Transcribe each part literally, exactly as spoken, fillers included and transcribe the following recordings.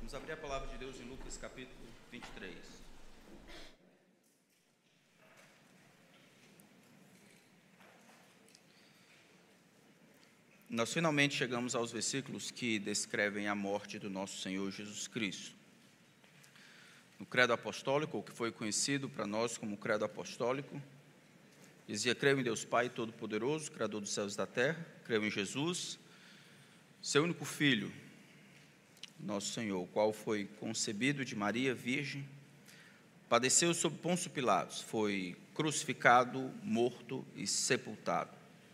Vamos abrir a palavra de Deus em Lucas capítulo vinte e três. Nós finalmente chegamos aos versículos que descrevem a morte do nosso Senhor Jesus Cristo. No credo apostólico, o que foi conhecido para nós como credo apostólico, dizia: creio em Deus Pai Todo-Poderoso, Criador dos céus e da terra, creio em Jesus, seu único Filho, nosso Senhor, o qual foi concebido de Maria Virgem, padeceu sob Pôncio Pilatos, foi crucificado, morto e sepultado.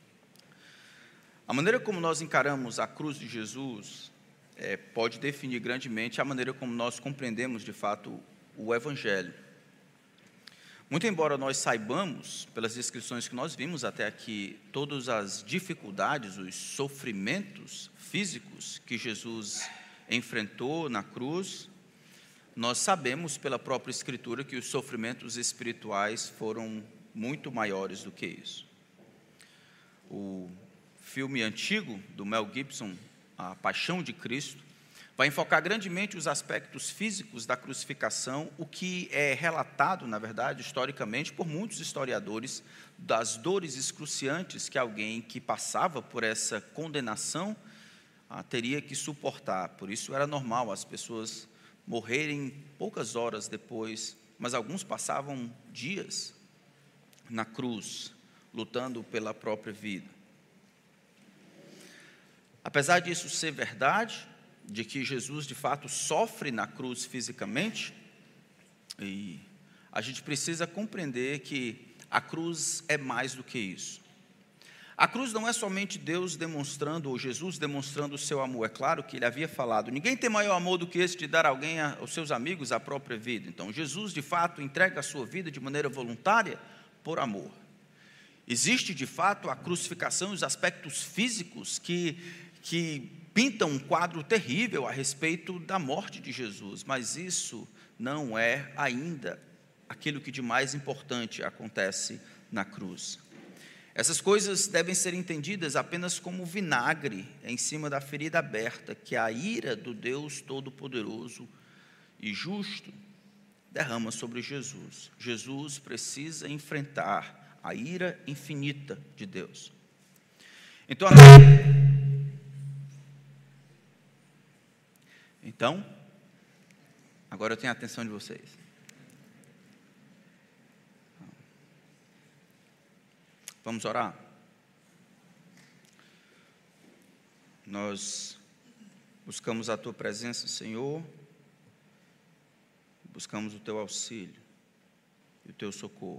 A maneira como nós encaramos a cruz de Jesus é, pode definir grandemente a maneira como nós compreendemos, de fato, o Evangelho. Muito embora nós saibamos, pelas descrições que nós vimos até aqui, todas as dificuldades, os sofrimentos físicos que Jesus enfrentou na cruz, nós sabemos pela própria Escritura que os sofrimentos espirituais foram muito maiores do que isso. O filme antigo do Mel Gibson, A Paixão de Cristo, vai enfocar grandemente os aspectos físicos da crucificação, o que é relatado, na verdade, historicamente, por muitos historiadores, das dores excruciantes que alguém que passava por essa condenação ah, teria que suportar. Por isso era normal as pessoas morrerem poucas horas depois, mas alguns passavam dias na cruz, lutando pela própria vida. Apesar disso ser verdade, de que Jesus de fato sofre na cruz fisicamente, e a gente precisa compreender que a cruz é mais do que isso. A cruz não é somente Deus demonstrando, ou Jesus demonstrando o seu amor. É claro que ele havia falado: ninguém tem maior amor do que esse de dar a alguém, aos seus amigos, a própria vida. Então Jesus de fato entrega a sua vida de maneira voluntária por amor. Existe de fato a crucificação e os aspectos físicos que, que pintam um quadro terrível a respeito da morte de Jesus, mas isso não é ainda aquilo que de mais importante acontece na cruz. Essas coisas devem ser entendidas apenas como vinagre em cima da ferida aberta que a ira do Deus Todo-Poderoso e Justo derrama sobre Jesus. Jesus precisa enfrentar a ira infinita de Deus. Então, então agora eu tenho a atenção de vocês. Vamos orar? Nós buscamos a Tua presença, Senhor, buscamos o Teu auxílio e o Teu socorro.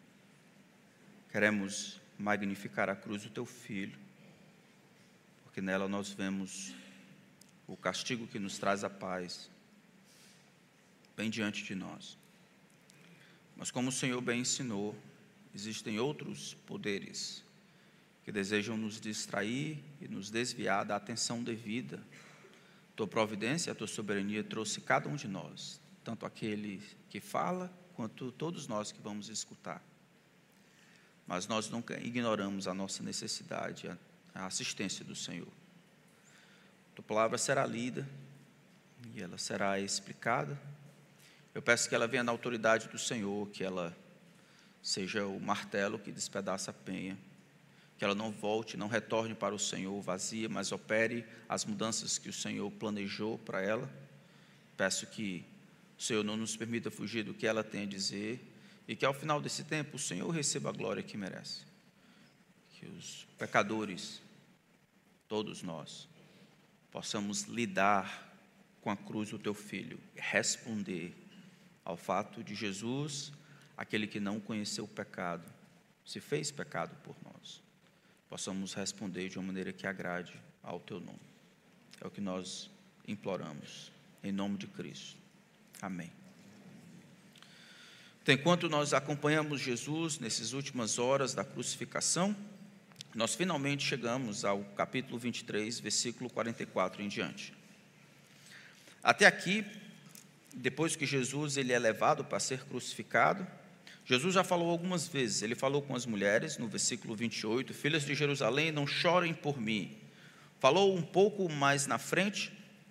Queremos magnificar a cruz do Teu Filho, porque nela nós vemos o castigo que nos traz a paz, bem diante de nós. Mas como o Senhor bem ensinou, existem outros poderes que desejam nos distrair e nos desviar da atenção devida. Tua providência, a Tua soberania trouxe cada um de nós, tanto aquele que fala, quanto todos nós que vamos escutar. Mas nós nunca ignoramos a nossa necessidade, a assistência do Senhor. Tua palavra será lida e ela será explicada. Eu peço que ela venha na autoridade do Senhor, que ela seja o martelo que despedaça a penha, que ela não volte, não retorne para o Senhor vazia, mas opere as mudanças que o Senhor planejou para ela. Peço que o Senhor não nos permita fugir do que ela tem a dizer, e que ao final desse tempo o Senhor receba a glória que merece. Que os pecadores, todos nós, possamos lidar com a cruz do Teu Filho, e responder ao fato de Jesus, aquele que não conheceu o pecado, se fez pecado por nós. Possamos responder de uma maneira que agrade ao Teu nome. É o que nós imploramos, em nome de Cristo. Amém. Então, enquanto nós acompanhamos Jesus nessas últimas horas da crucificação, nós finalmente chegamos ao capítulo vinte e três, versículo quarenta e quatro em diante. Até aqui, depois que Jesus ele é levado para ser crucificado, Jesus já falou algumas vezes. Ele falou com as mulheres, no versículo vinte e oito, filhas de Jerusalém, não chorem por mim. Falou um pouco mais na frente,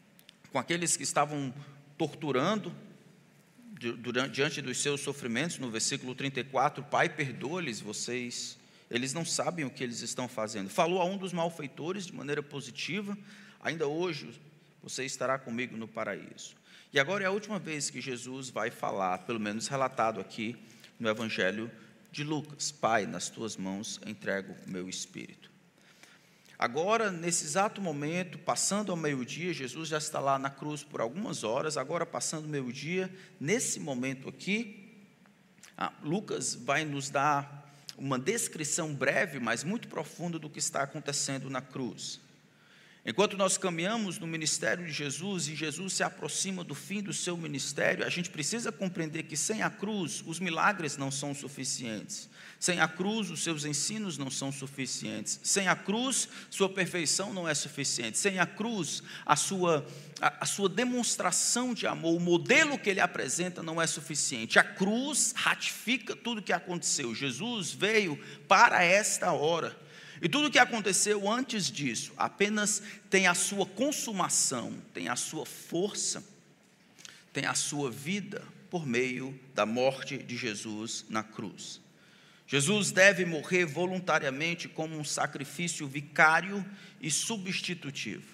com aqueles que estavam torturando durante, diante dos seus sofrimentos. No versículo trinta e quatro, Pai, perdoa-lhes, vocês, eles não sabem o que eles estão fazendo. Falou a um dos malfeitores de maneira positiva: ainda hoje você estará comigo no paraíso. E agora é a última vez que Jesus vai falar, pelo menos relatado aqui no Evangelho de Lucas: Pai, nas tuas mãos entrego o meu espírito. Agora, nesse exato momento, passando ao meio-dia, Jesus já está lá na cruz por algumas horas. Agora, passando o meio-dia, nesse momento aqui, ah, Lucas vai nos dar uma descrição breve, mas muito profunda do que está acontecendo na cruz. Enquanto nós caminhamos no ministério de Jesus e Jesus se aproxima do fim do seu ministério, a gente precisa compreender que sem a cruz os milagres não são suficientes. Sem a cruz os seus ensinos não são suficientes. Sem a cruz sua perfeição não é suficiente. Sem a cruz a sua, a, a sua demonstração de amor, o modelo que ele apresenta não é suficiente. A cruz ratifica tudo o que aconteceu. Jesus veio para esta hora. E tudo o que aconteceu antes disso apenas tem a sua consumação, tem a sua força, tem a sua vida por meio da morte de Jesus na cruz. Jesus deve morrer voluntariamente como um sacrifício vicário e substitutivo.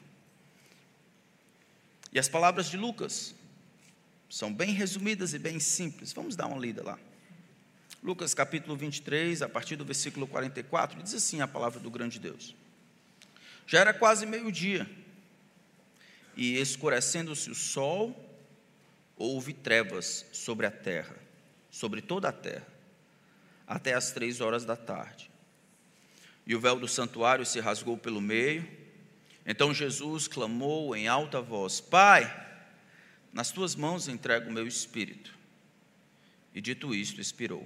E as palavras de Lucas são bem resumidas e bem simples. Vamos dar uma lida lá. Lucas capítulo vinte e três, a partir do versículo quarenta e quatro, diz assim a palavra do grande Deus: já era quase meio-dia, e escurecendo-se o sol, houve trevas sobre a terra, sobre toda a terra, até as três horas da tarde. E o véu do santuário se rasgou pelo meio. Então Jesus clamou em alta voz: Pai, nas tuas mãos entrego o meu espírito. E dito isto, expirou.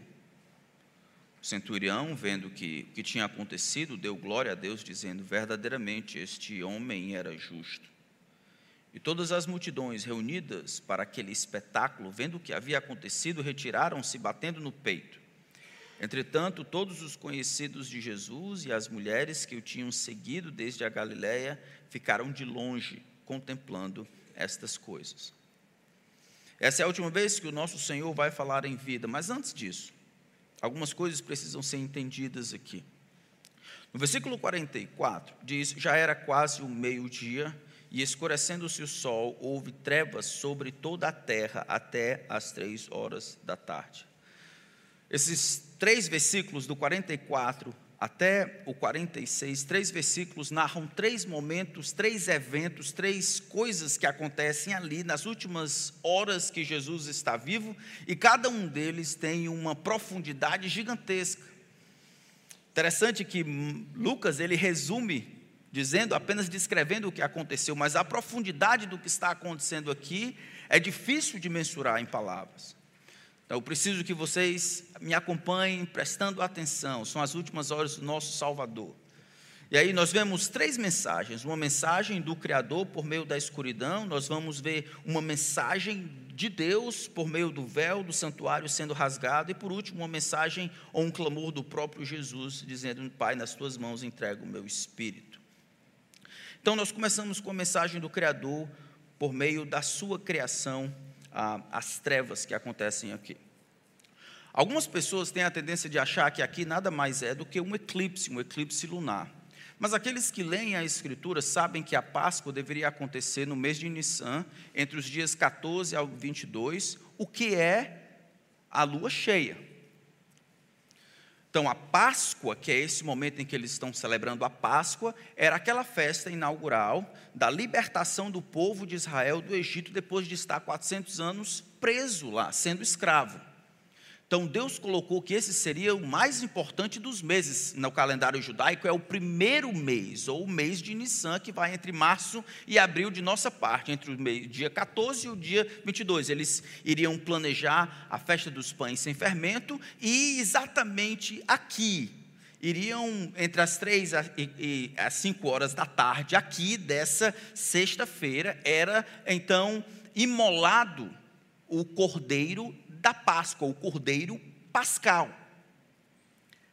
O centurião, vendo que o que tinha acontecido, deu glória a Deus, dizendo: verdadeiramente este homem era justo. E todas as multidões reunidas para aquele espetáculo, vendo o que havia acontecido, retiraram-se, batendo no peito. Entretanto, todos os conhecidos de Jesus e as mulheres que o tinham seguido desde a Galiléia ficaram de longe, contemplando estas coisas. Essa é a última vez que o nosso Senhor vai falar em vida, mas antes disso, algumas coisas precisam ser entendidas aqui. No versículo quarenta e quatro, diz: já era quase o meio-dia, e escurecendo-se o sol, houve trevas sobre toda a terra até as três horas da tarde. Esses três versículos, do quarenta e quatro até o quarenta e seis, três versículos narram três momentos, três eventos, três coisas que acontecem ali nas últimas horas que Jesus está vivo, e cada um deles tem uma profundidade gigantesca. Interessante que Lucas, ele resume, dizendo, apenas descrevendo o que aconteceu, mas a profundidade do que está acontecendo aqui é difícil de mensurar em palavras. Então, eu preciso que vocês me acompanhem prestando atenção. São as últimas horas do nosso Salvador. E aí nós vemos três mensagens. Uma mensagem do Criador por meio da escuridão. Nós vamos ver uma mensagem de Deus por meio do véu do santuário sendo rasgado. E por último, uma mensagem ou um clamor do próprio Jesus, dizendo: Pai, nas tuas mãos entrego o meu espírito. Então nós começamos com a mensagem do Criador por meio da sua criação, as trevas que acontecem aqui. Algumas pessoas têm a tendência de achar que aqui nada mais é do que um eclipse, um eclipse lunar. Mas aqueles que leem a Escritura sabem que a Páscoa deveria acontecer no mês de Nissan, entre os dias quatorze ao vinte e dois, o que é a lua cheia. Então, a Páscoa, que é esse momento em que eles estão celebrando a Páscoa, era aquela festa inaugural da libertação do povo de Israel do Egito, depois de estar quatrocentos anos preso lá, sendo escravo. Então, Deus colocou que esse seria o mais importante dos meses no calendário judaico, é o primeiro mês, ou o mês de Nissan, que vai entre março e abril de nossa parte, entre o dia quatorze e o dia vinte e dois. Eles iriam planejar a festa dos pães sem fermento, e exatamente aqui, iriam entre as três e as cinco horas da tarde, aqui dessa sexta-feira, era então imolado o cordeiro da Páscoa, o cordeiro pascal.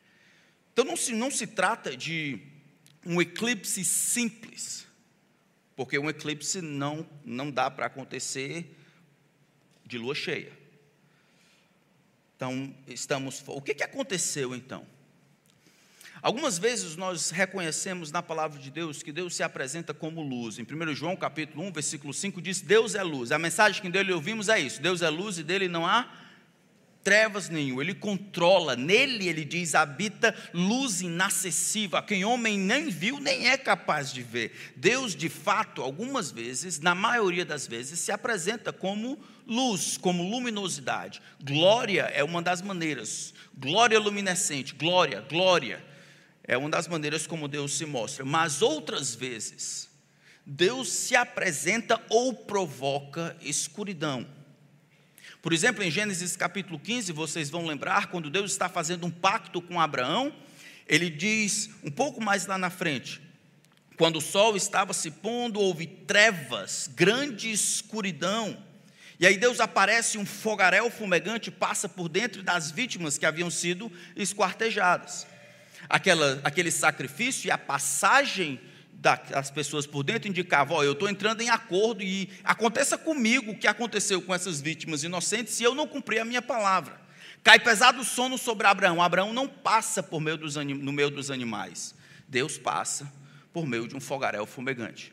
Então não se, não se trata de um eclipse simples. porque um eclipse não, não dá para acontecer de lua cheia. Então, estamos... O que, que aconteceu, então? Algumas vezes nós reconhecemos na palavra de Deus que Deus se apresenta como luz. Em primeiro João, capítulo um, versículo cinco, diz: Deus é luz. A mensagem que dele ouvimos é isso: Deus é luz e dele não há trevas nenhum. Ele controla, nele, ele diz, habita luz inacessível, a quem homem nem viu, nem é capaz de ver. Deus, de fato, algumas vezes, na maioria das vezes, se apresenta como luz, como luminosidade. Glória é uma das maneiras. Glória luminescente, glória, glória. É uma das maneiras como Deus se mostra. Mas outras vezes, Deus se apresenta ou provoca escuridão. Por exemplo, em Gênesis capítulo quinze, vocês vão lembrar, quando Deus está fazendo um pacto com Abraão, ele diz, um pouco mais lá na frente: quando o sol estava se pondo, houve trevas, grande escuridão. E aí Deus aparece, um fogaréu fumegante passa por dentro das vítimas que haviam sido esquartejadas. Aquela, aquele sacrifício e a passagem das pessoas por dentro indicava: ó, eu estou entrando em acordo e aconteça comigo o que aconteceu com essas vítimas inocentes se eu não cumprir a minha palavra. Cai pesado sono sobre Abraão. Abraão não passa por meio dos anim, no meio dos animais. Deus passa por meio de um fogaréu fumegante.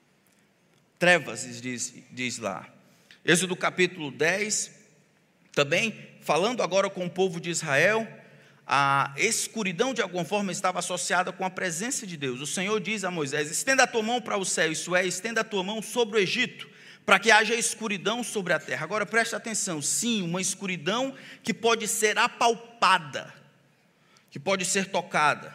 Trevas, diz, diz lá. Êxodo capítulo dez, também, falando agora com o povo de Israel, a escuridão de alguma forma estava associada com a presença de Deus. O Senhor diz a Moisés: estenda a tua mão para o céu, isso é, estenda a tua mão sobre o Egito, para que haja escuridão sobre a terra. Agora preste atenção, sim, uma escuridão que pode ser apalpada, que pode ser tocada.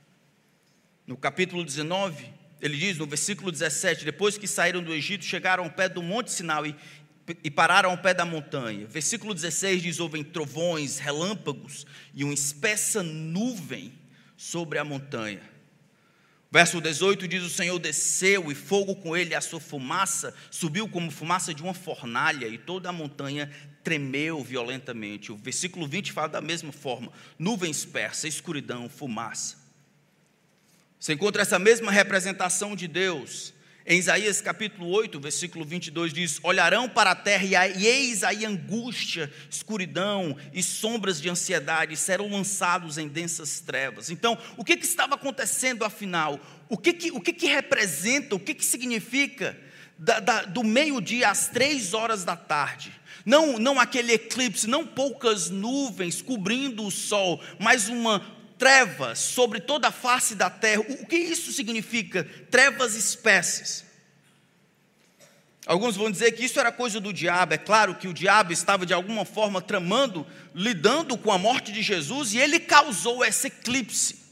No capítulo dezenove, ele diz, no versículo dezessete: depois que saíram do Egito, chegaram ao pé do monte Sinai e e pararam ao pé da montanha. Versículo dezesseis diz: houve trovões, relâmpagos e uma espessa nuvem sobre a montanha. Verso dezoito diz: o Senhor desceu e fogo com ele, a sua fumaça subiu como fumaça de uma fornalha e toda a montanha tremeu violentamente. O versículo vinte fala da mesma forma: nuvem espessa, escuridão, fumaça. Você encontra essa mesma representação de Deus em Isaías capítulo oito, versículo vinte e dois, diz: olharão para a terra e eis aí angústia, escuridão e sombras de ansiedade, serão lançados em densas trevas. Então, o que, que estava acontecendo afinal? O que, que, o que, que representa, o que, que significa da, da, do meio-dia às três horas da tarde? Não, não aquele eclipse, não poucas nuvens cobrindo o sol, mas uma trevas sobre toda a face da terra. O que isso significa? Trevas espessas. Alguns vão dizer que isso era coisa do diabo. É claro que o diabo estava de alguma forma tramando, lidando com a morte de Jesus, e ele causou esse eclipse.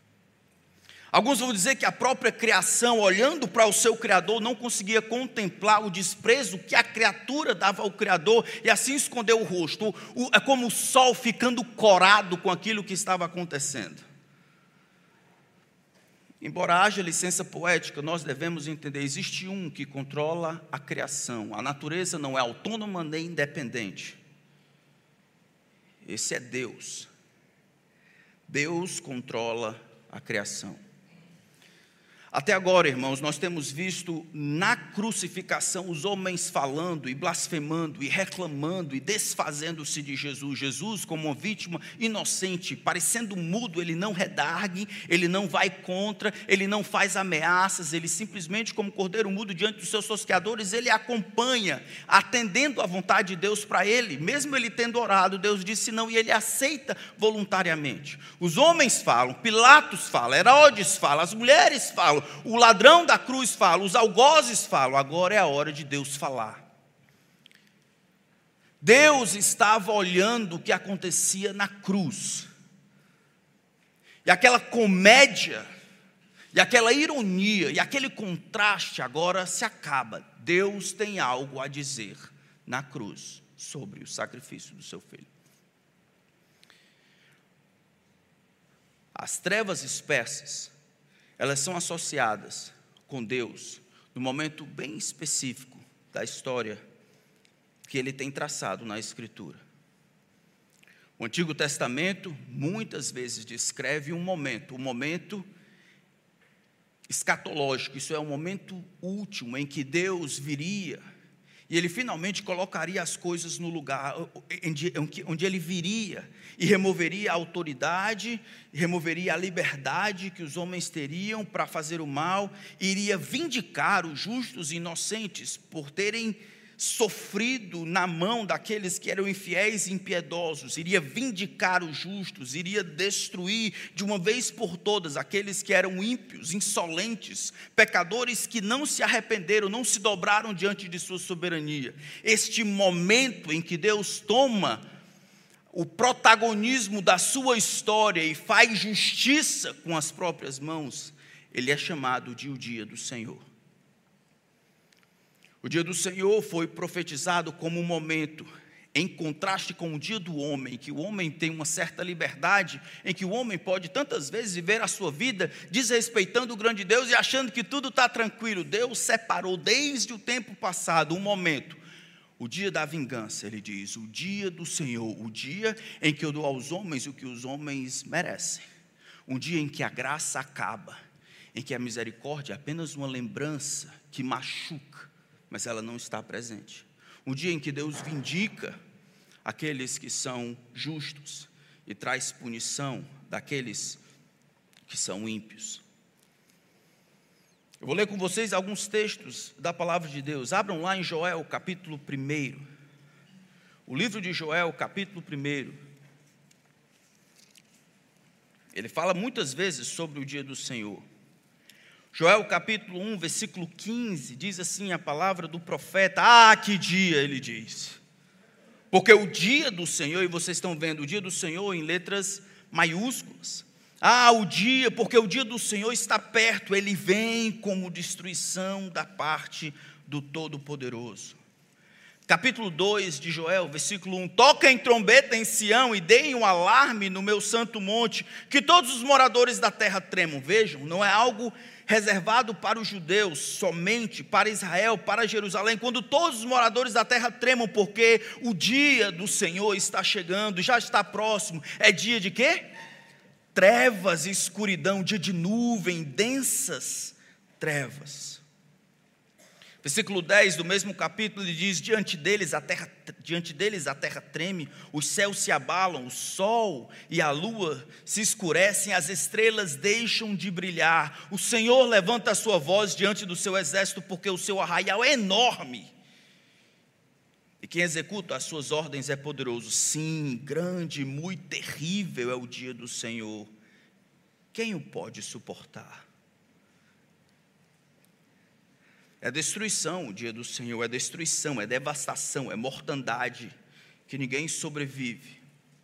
Alguns vão dizer que a própria criação, olhando para o seu Criador, não conseguia contemplar o desprezo que a criatura dava ao Criador, e assim escondeu o rosto. O, é como o sol ficando corado com aquilo que estava acontecendo. Embora haja licença poética, nós devemos entender: existe um que controla a criação. A natureza não é autônoma nem independente. Esse é Deus. Deus controla a criação. Até agora, irmãos, nós temos visto na crucificação os homens falando e blasfemando e reclamando e desfazendo-se de Jesus. Jesus como uma vítima inocente, parecendo mudo, ele não redargue, ele não vai contra, ele não faz ameaças, ele simplesmente, como cordeiro mudo diante dos seus tosqueadores, ele acompanha, atendendo à vontade de Deus para ele. Mesmo ele tendo orado, Deus disse não, e ele aceita voluntariamente. Os homens falam, Pilatos fala, Herodes fala, as mulheres falam, o ladrão da cruz fala, os algozes falam. Agora é a hora de Deus falar. Deus estava olhando o que acontecia na cruz, e aquela comédia, e aquela ironia, e aquele contraste agora se acaba. Deus tem algo a dizer na cruz sobre o sacrifício do seu filho. As trevas espessas, elas são associadas com Deus no momento bem específico da história que ele tem traçado na Escritura. O Antigo Testamento muitas vezes descreve um momento, um momento escatológico, isso é o momento último em que Deus viria e Ele finalmente colocaria as coisas no lugar onde Ele viria e removeria a autoridade, removeria a liberdade que os homens teriam para fazer o mal, e iria vindicar os justos e inocentes por terem sofrido na mão daqueles que eram infiéis e impiedosos, iria vindicar os justos, iria destruir de uma vez por todas aqueles que eram ímpios, insolentes, pecadores que não se arrependeram, não se dobraram diante de sua soberania. Este momento em que Deus toma o protagonismo da sua história e faz justiça com as próprias mãos, ele é chamado de o dia do Senhor. O dia do Senhor foi profetizado como um momento, em contraste com o dia do homem, que o homem tem uma certa liberdade, em que o homem pode tantas vezes viver a sua vida desrespeitando o grande Deus e achando que tudo está tranquilo. Deus separou desde o tempo passado um momento, o dia da vingança, ele diz, o dia do Senhor, o dia em que eu dou aos homens o que os homens merecem, um dia em que a graça acaba, em que a misericórdia é apenas uma lembrança que machuca, mas ela não está presente. Um dia em que Deus vindica aqueles que são justos e traz punição daqueles que são ímpios. Eu vou ler com vocês alguns textos da palavra de Deus. Abram lá em Joel, capítulo primeiro. O livro de Joel, capítulo primeiro. Ele fala muitas vezes sobre o dia do Senhor. Joel capítulo um, versículo quinze, diz assim a palavra do profeta: ah, que dia, ele diz, porque o dia do Senhor, e vocês estão vendo o dia do Senhor em letras maiúsculas, ah, o dia, porque o dia do Senhor está perto, ele vem como destruição da parte do Todo-Poderoso. Capítulo dois de Joel, versículo um: toquem trombeta em Sião e deem um alarme no meu santo monte, que todos os moradores da terra tremam. Vejam, não é algo reservado para os judeus, somente para Israel, para Jerusalém, quando todos os moradores da terra tremam, porque o dia do Senhor está chegando, já está próximo. É dia de quê? Trevas e escuridão, dia de nuvem, densas trevas. Versículo dez do mesmo capítulo, ele diz: diante deles a terra, diante deles a terra treme, os céus se abalam, o sol e a lua se escurecem, as estrelas deixam de brilhar. O Senhor levanta a sua voz diante do seu exército, porque o seu arraial é enorme, e quem executa as suas ordens é poderoso. Sim, grande, muito terrível é o dia do Senhor. Quem o pode suportar? É destruição o dia do Senhor, é destruição, é devastação, é mortandade, que ninguém sobrevive.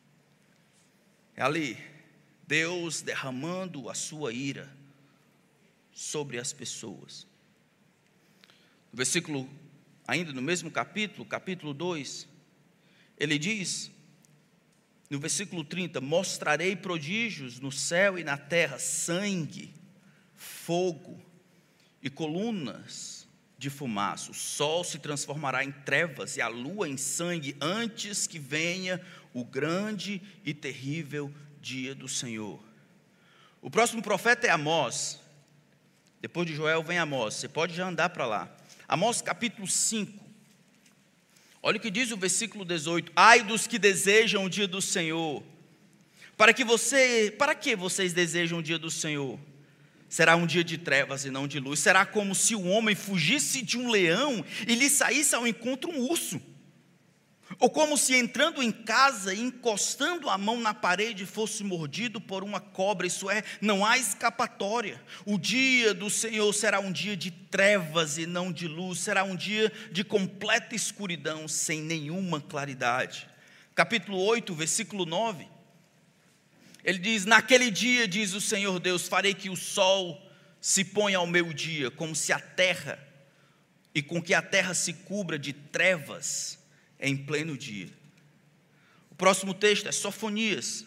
É ali, Deus derramando a sua ira sobre as pessoas. No versículo, ainda no mesmo capítulo, capítulo dois, ele diz, no versículo trinta: mostrarei prodígios no céu e na terra, sangue, fogo e colunas de fumaça. O sol se transformará em trevas e a lua em sangue, antes que venha o grande e terrível dia do Senhor. O próximo profeta é Amós. Depois de Joel vem Amós. Você pode já andar para lá. Amós capítulo cinco. Olha o que diz o versículo dezoito: ai dos que desejam o dia do Senhor. Para que você, para que vocês desejam o dia do Senhor? Será um dia de trevas e não de luz. Será como se o homem fugisse de um leão e lhe saísse ao encontro um urso. Ou como se entrando em casa e encostando a mão na parede fosse mordido por uma cobra. Isso é, não há escapatória. O dia do Senhor será um dia de trevas e não de luz. Será um dia de completa escuridão, sem nenhuma claridade. Capítulo oito, versículo nove. Ele diz: naquele dia, diz o Senhor Deus, farei que o sol se ponha ao meio-dia, como se a terra, e com que a terra se cubra de trevas em pleno dia. O próximo texto é Sofonias.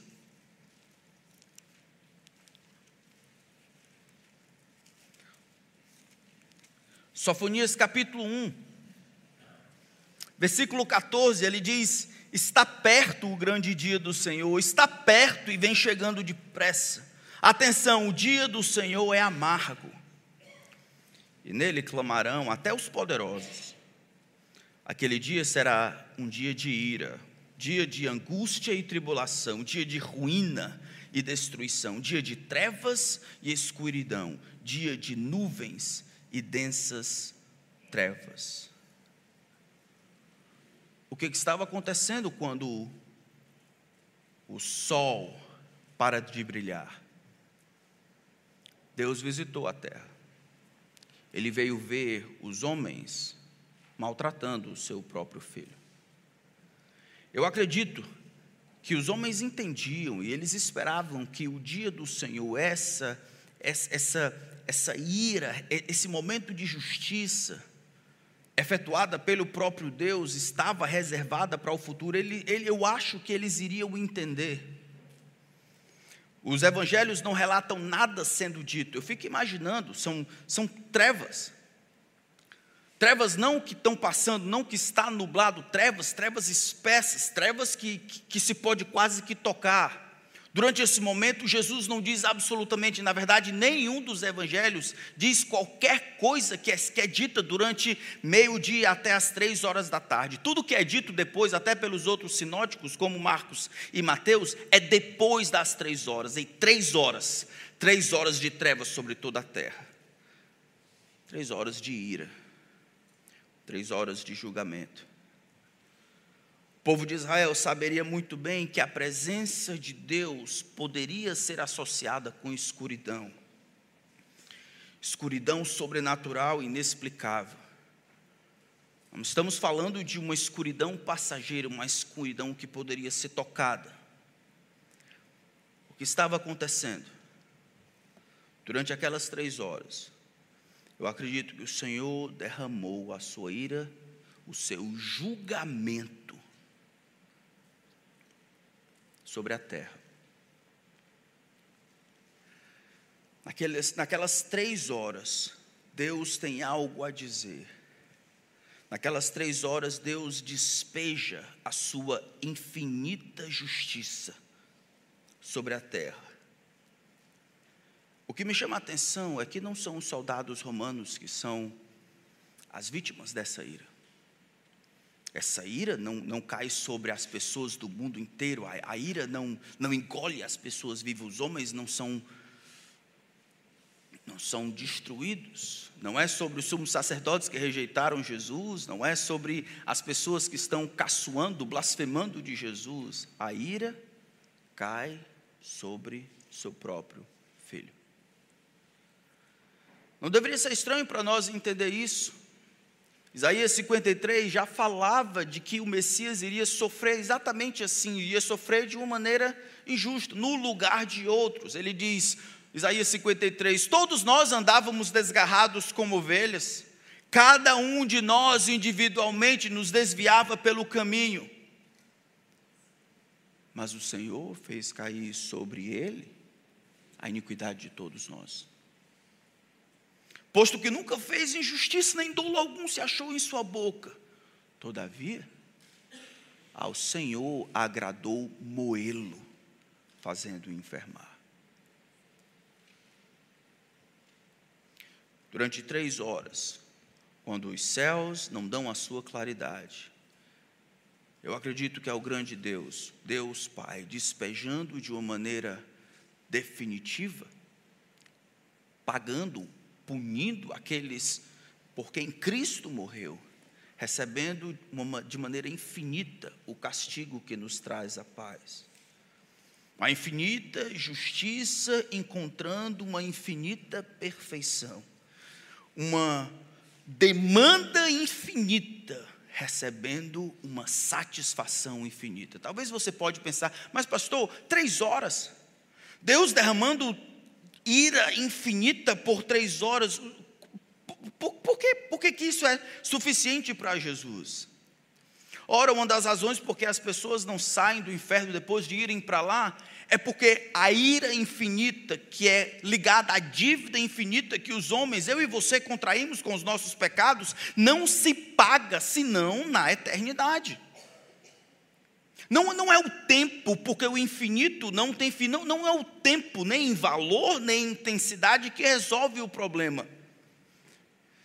Sofonias capítulo um, versículo catorze, ele diz: está perto o grande dia do Senhor, está perto e vem chegando depressa. Atenção, o dia do Senhor é amargo. e nele clamarão até os poderosos. Aquele dia será um dia de ira, dia de angústia e tribulação, dia de ruína e destruição, dia de trevas e escuridão, dia de nuvens e densas trevas. O que estava acontecendo quando o sol para de brilhar? Deus visitou a terra. Ele veio ver os homens maltratando o seu próprio filho. Eu acredito que os homens entendiam e eles esperavam que o dia do Senhor, essa, essa, essa ira, esse momento de justiça, efetuada pelo próprio Deus, estava reservada para o futuro. Ele, ele, eu acho que eles iriam entender. Os evangelhos não relatam nada sendo dito. Eu fico imaginando, são, são trevas. Trevas não que estão passando, não que está nublado, trevas, trevas espessas, trevas que, que, que se pode quase que tocar. Durante esse momento, Jesus não diz absolutamente, na verdade, nenhum dos evangelhos diz qualquer coisa que é, que é dita durante meio-dia até as três horas da tarde. Tudo que é dito depois, até pelos outros sinóticos, como Marcos e Mateus, é depois das três horas, em três horas, três horas de trevas sobre toda a terra, três horas de ira, três horas de julgamento. O povo de Israel saberia muito bem que a presença de Deus poderia ser associada com escuridão. Escuridão sobrenatural, inexplicável. Não estamos falando de uma escuridão passageira, uma escuridão que poderia ser tocada. O que estava acontecendo? Durante aquelas três horas, eu acredito que o Senhor derramou a sua ira, o seu julgamento sobre a terra. Naquelas, naquelas três horas, Deus tem algo a dizer. Naquelas três horas, Deus despeja a sua infinita justiça sobre a terra. O que me chama a atenção é que não são os soldados romanos que são as vítimas dessa ira. Essa ira não, não cai sobre as pessoas do mundo inteiro, a, a ira não, não engole as pessoas vivas, os homens não são, não são destruídos, não é sobre os sumos sacerdotes que rejeitaram Jesus, não é sobre as pessoas que estão caçoando, blasfemando de Jesus, a ira cai sobre seu próprio filho. Não deveria ser estranho para nós entender isso. Isaías cinquenta e três já falava de que o Messias iria sofrer exatamente assim, iria sofrer de uma maneira injusta, no lugar de outros. Ele diz, Isaías cinquenta e três, todos nós andávamos desgarrados como ovelhas, cada um de nós individualmente nos desviava pelo caminho, mas o Senhor fez cair sobre ele a iniquidade de todos nós. Posto que nunca fez injustiça, nem dolo algum se achou em sua boca. Todavia, ao Senhor agradou moê-lo, fazendo-o enfermar. Durante três horas, quando os céus não dão a sua claridade, eu acredito que é o grande Deus, Deus Pai, despejando de uma maneira definitiva, pagando, punindo aqueles por quem Cristo morreu, recebendo uma, de maneira infinita o castigo que nos traz a paz. A infinita justiça encontrando uma infinita perfeição. Uma demanda infinita recebendo uma satisfação infinita. Talvez você pode pensar, mas pastor, três horas, Deus derramando ira infinita por três horas, por, por, que, por que, que isso é suficiente para Jesus? Ora, uma das razões porque as pessoas não saem do inferno depois de irem para lá, é porque a ira infinita, que é ligada à dívida infinita que os homens, eu e você, contraímos com os nossos pecados, não se paga senão na eternidade. Não, não é o tempo, porque o infinito não tem fim, não, não é o tempo, nem em valor, nem em intensidade, que resolve o problema.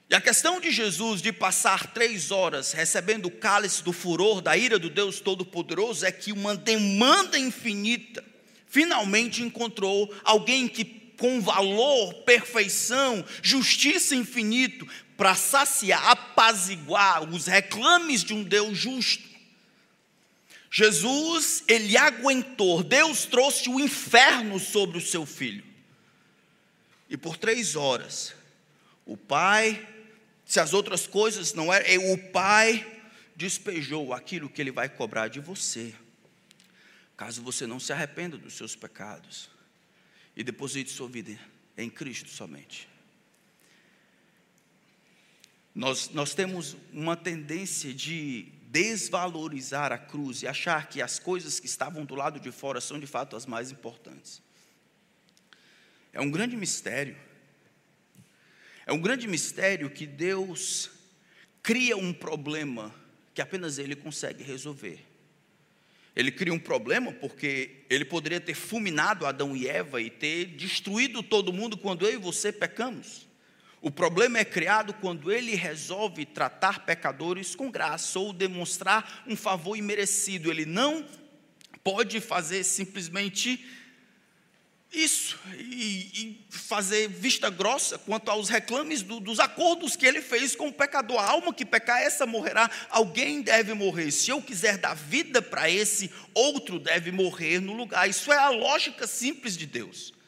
E a questão de Jesus de passar três horas recebendo o cálice do furor da ira do Deus Todo-Poderoso é que uma demanda infinita finalmente encontrou alguém que com valor, perfeição, justiça infinito, para saciar, apaziguar os reclames de um Deus justo. Jesus, ele aguentou, Deus trouxe o inferno sobre o seu filho. E por três horas, o Pai, se as outras coisas não eram, o Pai despejou aquilo que Ele vai cobrar de você, caso você não se arrependa dos seus pecados e deposite sua vida em Cristo somente. Nós, nós temos uma tendência de desvalorizar a cruz e achar que as coisas que estavam do lado de fora são de fato as mais importantes. É um grande mistério. É um grande mistério que Deus cria um problema que apenas Ele consegue resolver. Ele cria um problema porque Ele poderia ter fulminado Adão e Eva e ter destruído todo mundo quando eu e você pecamos. O problema é criado quando Ele resolve tratar pecadores com graça ou demonstrar um favor imerecido. Ele não pode fazer simplesmente isso e, e fazer vista grossa quanto aos reclames do, dos acordos que Ele fez com o pecador. A alma que pecar, essa morrerá. Alguém deve morrer. Se eu quiser dar vida para esse, outro deve morrer no lugar. Isso é a lógica simples de Deus.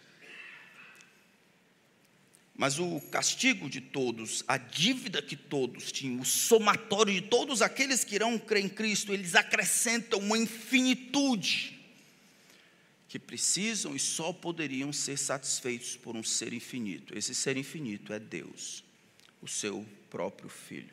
Mas o castigo de todos, a dívida que todos tinham, o somatório de todos aqueles que irão crer em Cristo, eles acrescentam uma infinitude que precisam e só poderiam ser satisfeitos por um ser infinito. Esse ser infinito é Deus, o seu próprio Filho.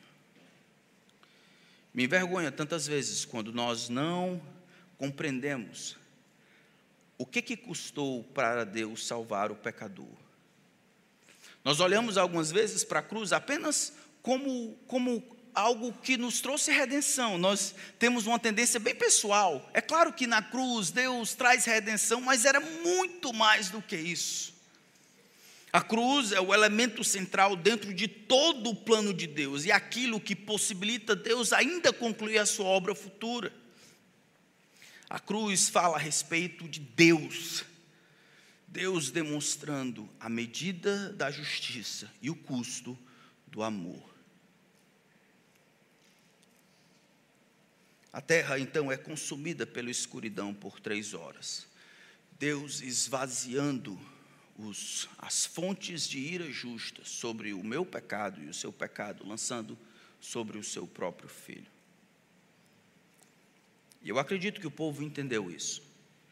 Me envergonha tantas vezes quando nós não compreendemos o que que custou para Deus salvar o pecador. Nós olhamos algumas vezes para a cruz apenas como, como algo que nos trouxe redenção. Nós temos uma tendência bem pessoal. É claro que na cruz Deus traz redenção, mas era muito mais do que isso. A cruz é o elemento central dentro de todo o plano de Deus e aquilo que possibilita Deus ainda concluir a sua obra futura. A cruz fala a respeito de Deus. Deus demonstrando a medida da justiça e o custo do amor. A terra então é consumida pela escuridão por três horas. Deus esvaziando os, as fontes de ira justa sobre o meu pecado e o seu pecado, lançando sobre o seu próprio filho. E eu acredito que o povo entendeu isso.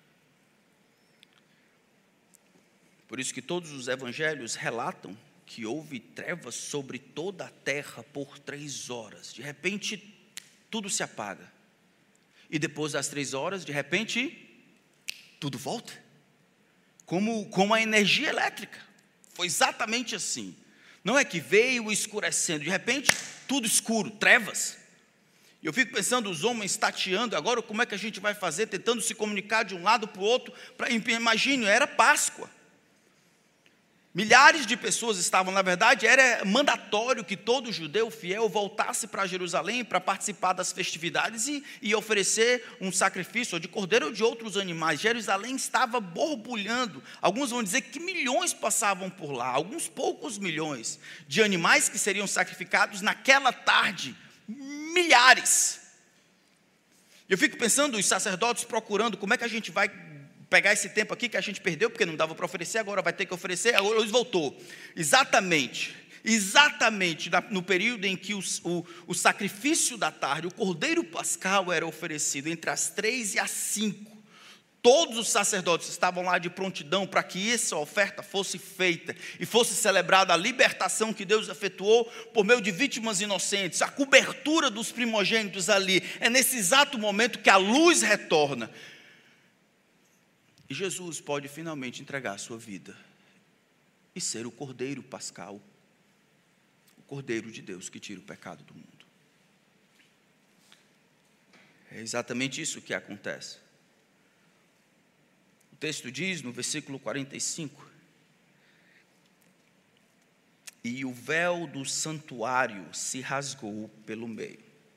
Por isso que todos os evangelhos relatam que houve trevas sobre toda a terra por três horas. De repente, tudo se apaga. E depois das três horas, de repente, tudo volta. Como, como a energia elétrica. Foi exatamente assim. Não é que veio escurecendo, de repente, tudo escuro, trevas. E eu fico pensando, os homens tateando, agora como é que a gente vai fazer, tentando se comunicar de um lado para o outro. Pra, imagine, era Páscoa. Milhares de pessoas estavam, na verdade, era mandatório que todo judeu fiel voltasse para Jerusalém para participar das festividades e, e oferecer um sacrifício de cordeiro ou de outros animais. Jerusalém estava borbulhando. Alguns vão dizer que milhões passavam por lá, alguns poucos milhões de animais que seriam sacrificados naquela tarde. Milhares. Eu fico pensando, os sacerdotes procurando como é que a gente vai pegar esse tempo aqui que a gente perdeu, porque não dava para oferecer, agora vai ter que oferecer, agora hoje voltou. Exatamente, exatamente no período em que os, o, o sacrifício da tarde, o cordeiro pascal era oferecido entre as três e as cinco. Todos os sacerdotes estavam lá de prontidão para que essa oferta fosse feita e fosse celebrada a libertação que Deus efetuou por meio de vítimas inocentes, a cobertura dos primogênitos ali. É nesse exato momento que a luz retorna. E Jesus pode finalmente entregar a sua vida e ser o Cordeiro Pascal, o Cordeiro de Deus que tira o pecado do mundo. É exatamente isso que acontece. O texto diz no versículo quarenta e cinco e o véu do santuário se rasgou pelo meio.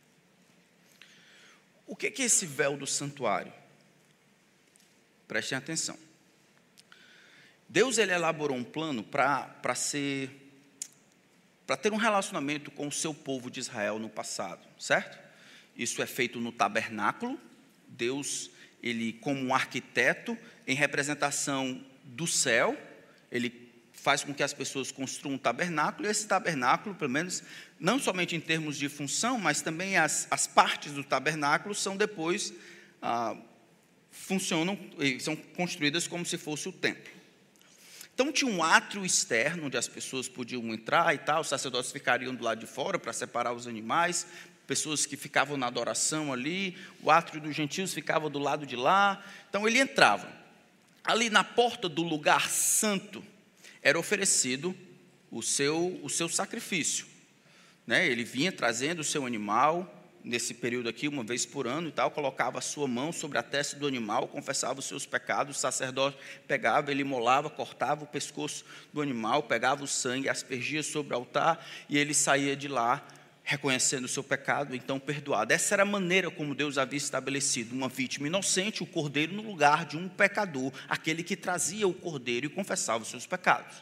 O que é esse véu do santuário? Prestem atenção. Deus ele elaborou um plano para ser, para ter um relacionamento com o seu povo de Israel no passado, certo? Isso é feito no tabernáculo. Deus, ele como um arquiteto, em representação do céu, ele faz com que as pessoas construam um tabernáculo, e esse tabernáculo, pelo menos, não somente em termos de função, mas também as, as partes do tabernáculo são depois, ah, funcionam, são construídas como se fosse o templo. Então tinha um átrio externo, onde as pessoas podiam entrar e tal, os sacerdotes ficariam do lado de fora para separar os animais, pessoas que ficavam na adoração ali, o átrio dos gentios ficava do lado de lá, então ele entrava. Ali na porta do lugar santo, era oferecido o seu, o seu sacrifício, né? Ele vinha trazendo o seu animal, nesse período aqui, uma vez por ano e tal, colocava a sua mão sobre a testa do animal, confessava os seus pecados, o sacerdote pegava, ele imolava, cortava o pescoço do animal, pegava o sangue, aspergia sobre o altar, e ele saía de lá, reconhecendo o seu pecado, então perdoado. Essa era a maneira como Deus havia estabelecido uma vítima inocente, o cordeiro no lugar de um pecador, aquele que trazia o cordeiro e confessava os seus pecados.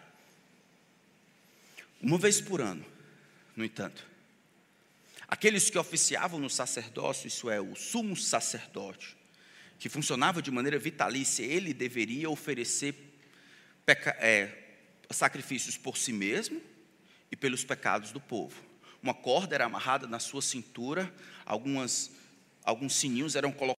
Uma vez por ano, no entanto, aqueles que oficiavam no sacerdócio, isso é, o sumo sacerdote, que funcionava de maneira vitalícia, ele deveria oferecer peca- é, sacrifícios por si mesmo e pelos pecados do povo. Uma corda era amarrada na sua cintura, algumas, alguns sininhos eram colocados,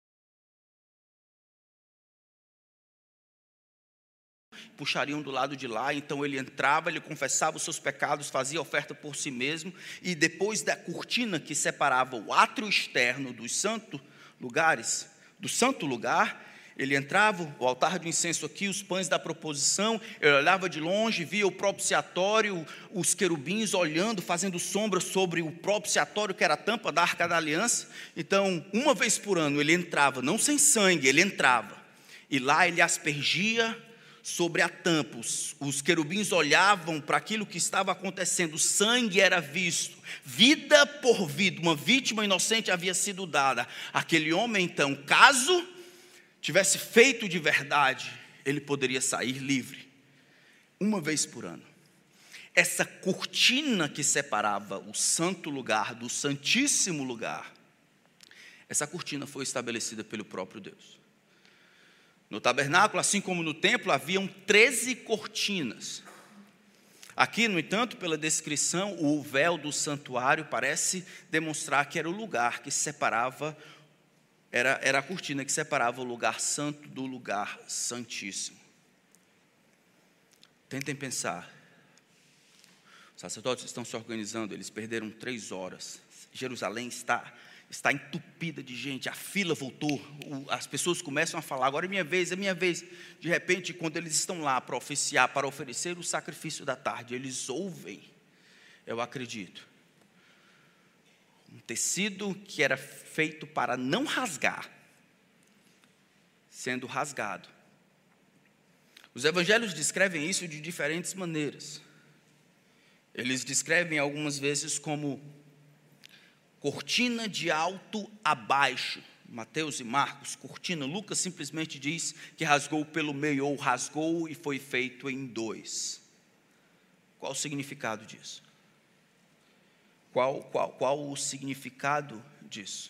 puxariam do lado de lá, então ele entrava, ele confessava os seus pecados, fazia oferta por si mesmo, e depois da cortina que separava o átrio externo dos santos lugares, do santo lugar, ele entrava, o altar do incenso aqui, os pães da proposição, ele olhava de longe, via o propiciatório, os querubins olhando, fazendo sombra sobre o propiciatório, que era a tampa da Arca da Aliança. Então, uma vez por ano, ele entrava, não sem sangue, ele entrava, e lá ele aspergia sobre a tampa, os, os querubins olhavam para aquilo que estava acontecendo, o sangue era visto, vida por vida, uma vítima inocente havia sido dada. Aquele homem, então, caso tivesse feito de verdade, ele poderia sair livre, uma vez por ano. Essa cortina que separava o santo lugar do santíssimo lugar, essa cortina foi estabelecida pelo próprio Deus. No tabernáculo, assim como no templo, haviam treze cortinas. Aqui, no entanto, pela descrição, o véu do santuário parece demonstrar que era o lugar que separava, era, era a cortina que separava o lugar santo do lugar santíssimo. Tentem pensar. Os sacerdotes estão se organizando, eles perderam três horas. Jerusalém está... está entupida de gente, a fila voltou, as pessoas começam a falar, agora é minha vez, é minha vez. De repente, quando eles estão lá para oficiar, para oferecer o sacrifício da tarde, eles ouvem, eu acredito, um tecido que era feito para não rasgar, sendo rasgado. Os evangelhos descrevem isso de diferentes maneiras. Eles descrevem algumas vezes como cortina de alto a baixo, Mateus e Marcos, cortina. Lucas simplesmente diz que rasgou pelo meio, ou rasgou e foi feito em dois. Qual o significado disso? Qual, qual, qual o significado disso?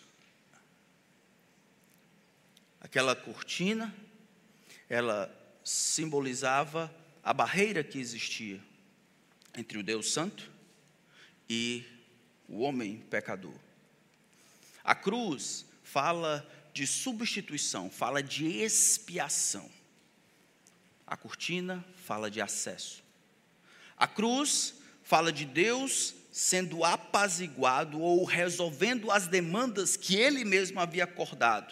Aquela cortina, ela simbolizava a barreira que existia entre o Deus Santo e o homem pecador. A cruz fala de substituição, fala de expiação. A cortina fala de acesso. A cruz fala de Deus sendo apaziguado ou resolvendo as demandas que Ele mesmo havia acordado.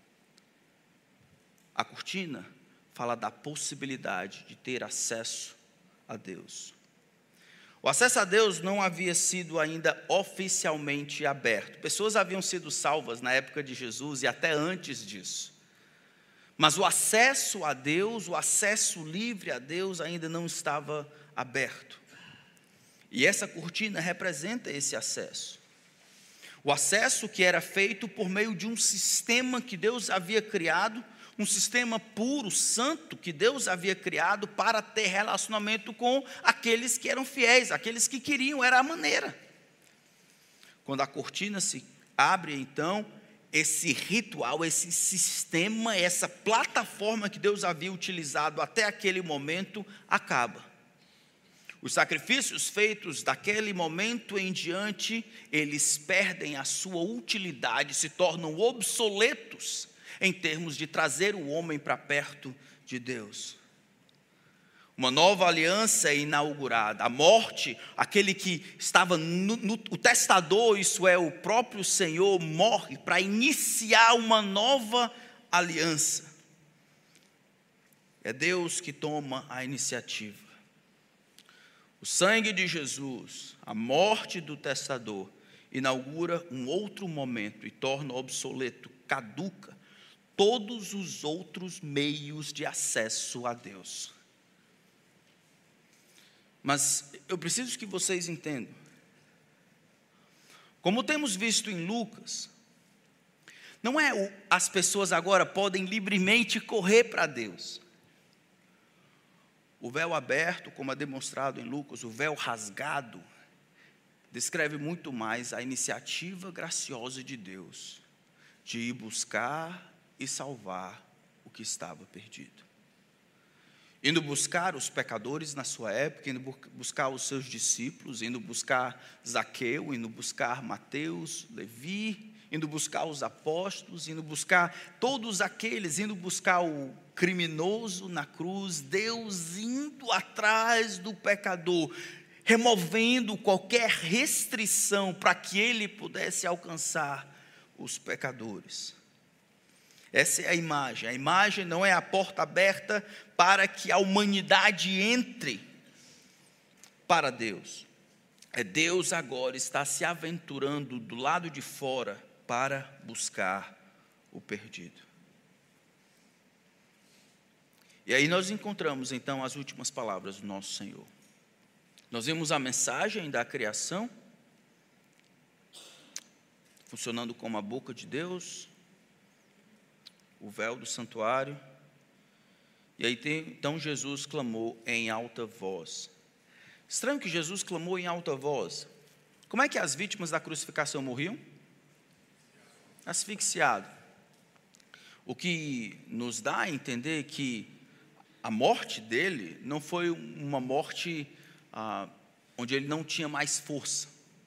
A cortina fala da possibilidade de ter acesso a Deus. O acesso a Deus não havia sido ainda oficialmente aberto. Pessoas haviam sido salvas na época de Jesus e até antes disso. Mas o acesso a Deus, o acesso livre a Deus ainda não estava aberto. E essa cortina representa esse acesso. O acesso que era feito por meio de um sistema que Deus havia criado, um sistema puro, santo, que Deus havia criado para ter relacionamento com aqueles que eram fiéis, aqueles que queriam, era a maneira. Quando a cortina se abre, então, esse ritual, esse sistema, essa plataforma que Deus havia utilizado até aquele momento, acaba. Os sacrifícios feitos daquele momento em diante, eles perdem a sua utilidade, se tornam obsoletos em termos de trazer o homem para perto de Deus. Uma nova aliança é inaugurada. A morte, aquele que estava no, no o testador, isso é, o próprio Senhor, morre para iniciar uma nova aliança. É Deus que toma a iniciativa. O sangue de Jesus, a morte do testador, inaugura um outro momento e torna obsoleto, caduca, todos os outros meios de acesso a Deus. Mas eu preciso que vocês entendam. Como temos visto em Lucas, não é o, as pessoas agora podem livremente correr para Deus. O véu aberto, como é demonstrado em Lucas, o véu rasgado, descreve muito mais a iniciativa graciosa de Deus, de ir buscar e salvar o que estava perdido. Indo buscar os pecadores na sua época, indo buscar os seus discípulos, indo buscar Zaqueu, indo buscar Mateus, Levi, indo buscar os apóstolos, indo buscar todos aqueles, indo buscar o criminoso na cruz, Deus indo atrás do pecador, removendo qualquer restrição para que ele pudesse alcançar os pecadores. Essa é a imagem. A imagem não é a porta aberta para que a humanidade entre para Deus. É Deus agora está se aventurando do lado de fora para buscar o perdido. E aí nós encontramos então as últimas palavras do nosso Senhor. Nós vimos a mensagem da criação, funcionando como a boca de Deus, o véu do santuário. E aí tem, então Jesus clamou em alta voz. Estranho que Jesus clamou em alta voz. Como é que as vítimas da crucificação morriam? Asfixiado. O que nos dá a entender que a morte dele não foi uma morte ah, onde ele não tinha mais força.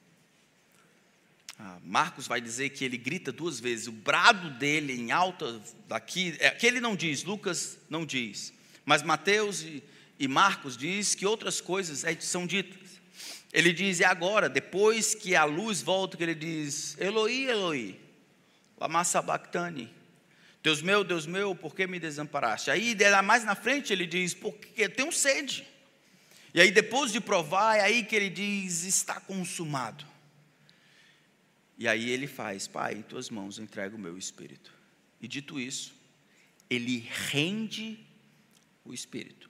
Ah, Marcos vai dizer que ele grita duas vezes, o brado dele em alta daqui, é, que ele não diz, Lucas não diz, mas Mateus e, e Marcos diz que outras coisas é, são ditas. Ele diz, e agora, depois que a luz volta, que ele diz, Eloi, Eloi, lama sabachthani, Deus meu, Deus meu, por que me desamparaste? Aí, mais na frente, ele diz, porque tenho sede. E aí, depois de provar, é aí que ele diz, está consumado. E aí ele faz, Pai, em tuas mãos entrego o meu espírito. E dito isso, ele rende o espírito.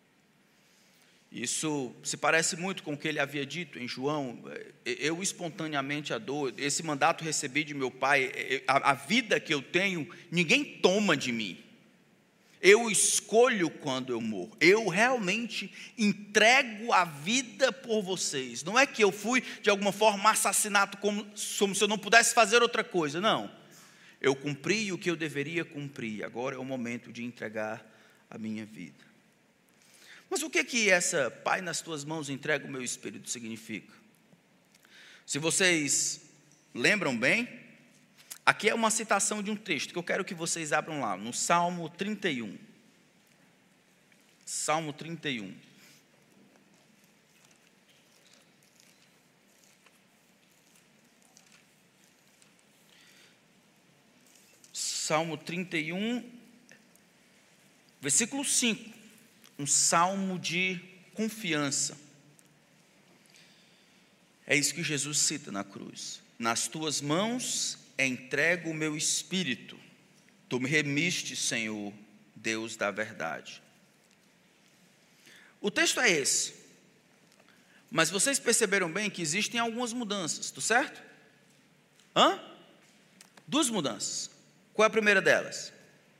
Isso se parece muito com o que ele havia dito em João, eu espontaneamente a dou, esse mandato recebi de meu pai, a, a vida que eu tenho, ninguém toma de mim. Eu escolho quando eu morro, eu realmente entrego a vida por vocês. Não é que eu fui de alguma forma assassinato como, como se eu não pudesse fazer outra coisa, não. Eu cumpri o que eu deveria cumprir, agora é o momento de entregar a minha vida. Mas o que que essa, Pai, nas tuas mãos entrega o meu espírito significa? Se vocês lembram bem, aqui é uma citação de um texto que eu quero que vocês abram lá, no Salmo trinta e um. Salmo trinta e um. Salmo trinta e um, versículo cinco. Um salmo de confiança. É isso que Jesus cita na cruz. Nas tuas mãos entrego o meu espírito. Tu me remiste, Senhor, Deus da verdade. O texto é esse. Mas vocês perceberam bem que existem algumas mudanças, tá certo? Hã? Duas mudanças. Qual é a primeira delas?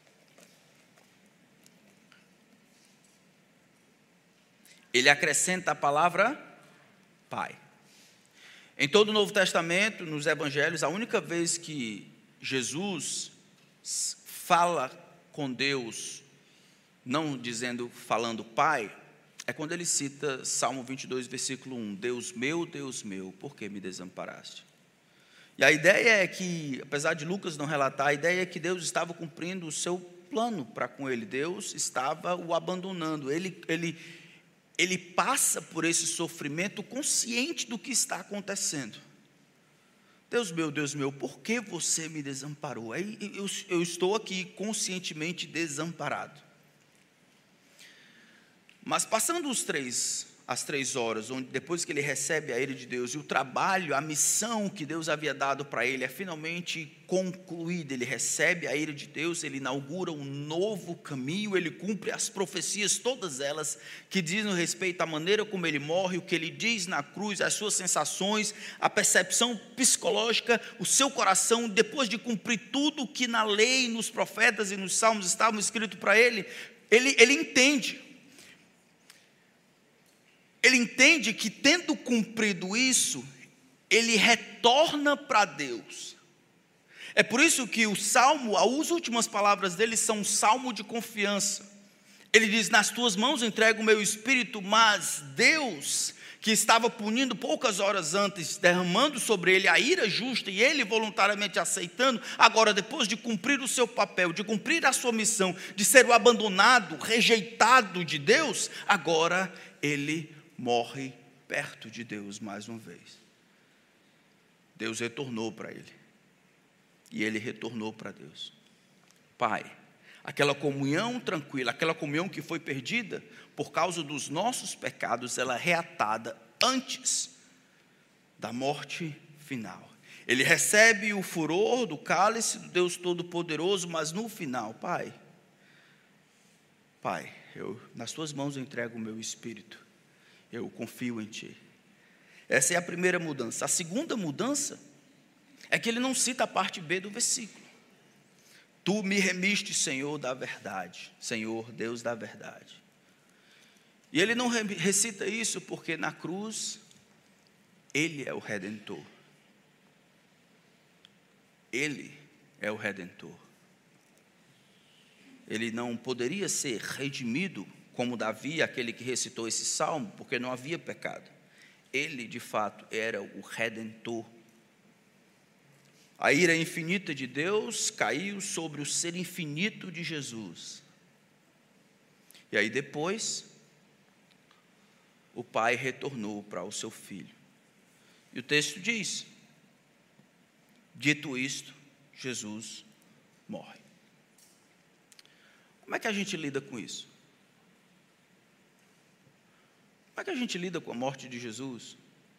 Ele acrescenta a palavra Pai. Em todo o Novo Testamento, nos Evangelhos, a única vez que Jesus fala com Deus, não dizendo, falando Pai, é quando ele cita Salmo vinte e dois, versículo um, Deus meu, Deus meu, por que me desamparaste? E a ideia é que, apesar de Lucas não relatar, a ideia é que Deus estava cumprindo o seu plano para com ele, Deus estava o abandonando, ele, ele, ele passa por esse sofrimento consciente do que está acontecendo. Deus meu, Deus meu, por que você me desamparou? Eu, eu estou aqui conscientemente desamparado. Mas passando os três, as três horas, onde, depois que ele recebe a ira de Deus, e o trabalho, a missão que Deus havia dado para ele é finalmente concluída, ele recebe a ira de Deus, ele inaugura um novo caminho, ele cumpre as profecias, todas elas, que dizem respeito à maneira como ele morre, o que ele diz na cruz, as suas sensações, a percepção psicológica, o seu coração, depois de cumprir tudo que na lei, nos profetas e nos salmos estavam escritos para ele, ele, ele entende. Ele entende que, tendo cumprido isso, ele retorna para Deus. É por isso que o salmo, as últimas palavras dele são um salmo de confiança. Ele diz, nas tuas mãos entrego o meu espírito, mas Deus, que estava punindo poucas horas antes, derramando sobre ele a ira justa, e ele voluntariamente aceitando, agora depois de cumprir o seu papel, de cumprir a sua missão, de ser o abandonado, rejeitado de Deus, agora ele morre perto de Deus mais uma vez. Deus retornou para ele. E ele retornou para Deus. Pai, aquela comunhão tranquila, aquela comunhão que foi perdida por causa dos nossos pecados, ela é reatada antes da morte final. Ele recebe o furor do cálice do Deus Todo-Poderoso, mas no final, Pai, Pai, eu, nas tuas mãos eu entrego o meu espírito. Eu confio em Ti. Essa é a primeira mudança. A segunda mudança é que ele não cita a parte B do versículo. Tu me remiste, Senhor, da verdade. Senhor, Deus da verdade. E ele não recita isso porque na cruz, Ele é o Redentor. Ele é o Redentor. Ele não poderia ser redimido como Davi, aquele que recitou esse salmo, porque não havia pecado. Ele, de fato, era o Redentor. A ira infinita de Deus caiu sobre o ser infinito de Jesus. E aí depois, o Pai retornou para o seu Filho. E o texto diz, dito isto, Jesus morre. Como é que a gente lida com isso? Como é que a gente lida com a morte de Jesus?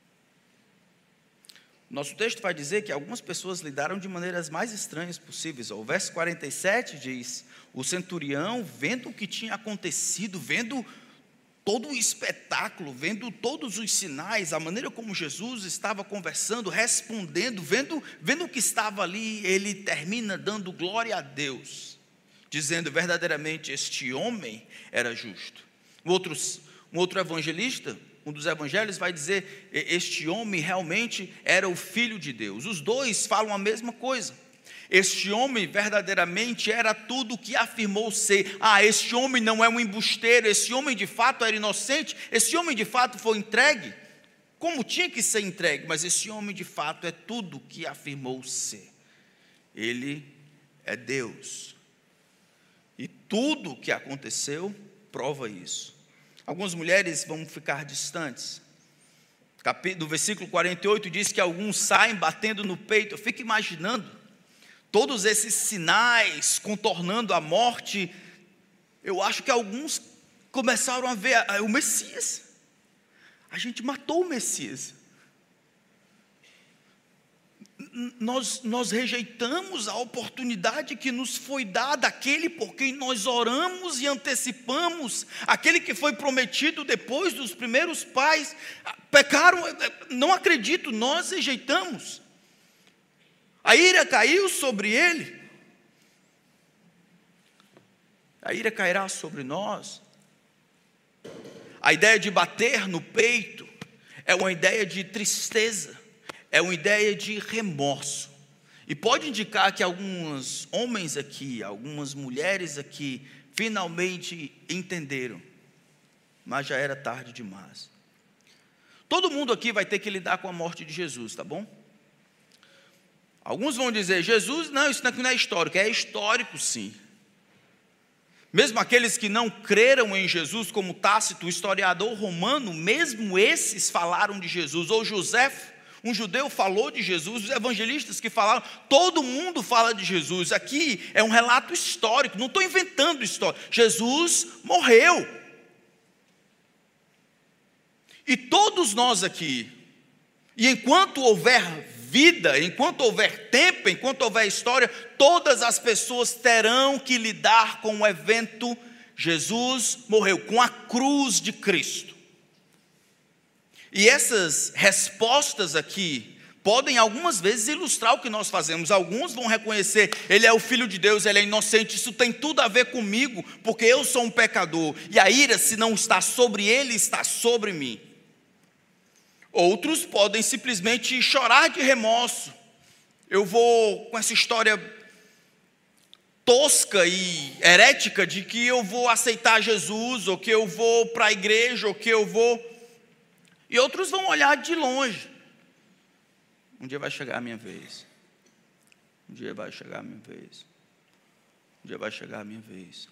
Nosso texto vai dizer que algumas pessoas lidaram de maneiras mais estranhas possíveis. O verso quarenta e sete diz, o centurião, vendo o que tinha acontecido, vendo todo o espetáculo, vendo todos os sinais, a maneira como Jesus estava conversando, respondendo, vendo, vendo o que estava ali, ele termina dando glória a Deus, dizendo verdadeiramente este homem era justo. Outros Um outro evangelista, um dos evangelhos vai dizer, este homem realmente era o Filho de Deus. Os dois falam a mesma coisa. Este homem verdadeiramente era tudo o que afirmou ser. Ah, este homem não é um embusteiro, esse homem de fato era inocente, esse homem de fato foi entregue, como tinha que ser entregue, mas esse homem de fato é tudo o que afirmou ser. Ele é Deus. E tudo o que aconteceu prova isso. Algumas mulheres vão ficar distantes. Do versículo quarenta e oito diz que alguns saem batendo no peito. Eu fico imaginando todos esses sinais contornando a morte. Eu acho que alguns começaram a ver o Messias. A gente matou o Messias. nós, nós rejeitamos a oportunidade que nos foi dada, aquele por quem nós oramos e antecipamos, aquele que foi prometido depois dos primeiros pais, pecaram, não acredito, nós rejeitamos. A ira caiu sobre ele, a ira cairá sobre nós. A ideia de bater no peito é uma ideia de tristeza, é uma ideia de remorso. E pode indicar que alguns homens aqui, algumas mulheres aqui, finalmente entenderam, mas já era tarde demais. Todo mundo aqui vai ter que lidar com a morte de Jesus, tá bom? Alguns vão dizer, Jesus, não, isso aqui não é histórico. É histórico sim. Mesmo aqueles que não creram em Jesus, como Tácito, o historiador romano, mesmo esses falaram de Jesus. Ou José, um judeu, falou de Jesus. Os evangelistas que falaram, todo mundo fala de Jesus. Aqui é um relato histórico, não estou inventando história. Jesus morreu. E todos nós aqui, e enquanto houver vida, enquanto houver tempo, enquanto houver história, todas as pessoas terão que lidar com o evento Jesus morreu, com a cruz de Cristo. E essas respostas aqui podem algumas vezes ilustrar o que nós fazemos. Alguns vão reconhecer, ele é o Filho de Deus, ele é inocente, isso tem tudo a ver comigo, porque eu sou um pecador, e a ira, se não está sobre ele, está sobre mim. Outros podem simplesmente chorar de remorso. Eu vou com essa história tosca e herética de que eu vou aceitar Jesus, ou que eu vou para a igreja, ou que eu vou... E outros vão olhar de longe. Um dia vai chegar a minha vez. Um dia vai chegar a minha vez. Um dia vai chegar a minha vez.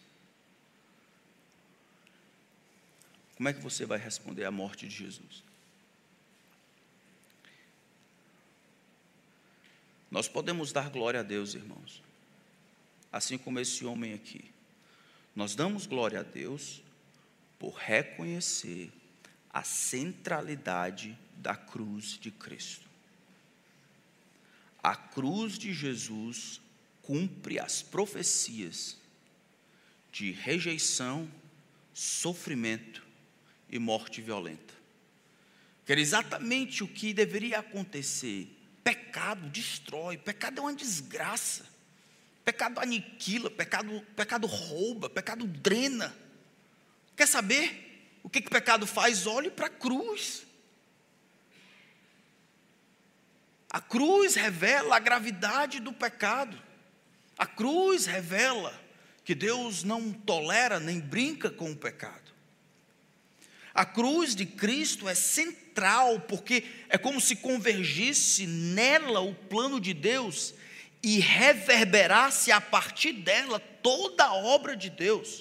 Como é que você vai responder à morte de Jesus? Nós podemos dar glória a Deus, irmãos, assim como esse homem aqui. Nós damos glória a Deus por reconhecer a centralidade da cruz de Cristo. A cruz de Jesus cumpre as profecias de rejeição, sofrimento e morte violenta. Que era exatamente o que deveria acontecer. Pecado destrói, pecado é uma desgraça, pecado aniquila, pecado, pecado rouba, pecado drena. Quer saber o que, que pecado faz? Olhe para a cruz. A cruz revela a gravidade do pecado. A cruz revela que Deus não tolera nem brinca com o pecado. A cruz de Cristo é central, porque é como se convergisse nela o plano de Deus e reverberasse a partir dela toda a obra de Deus.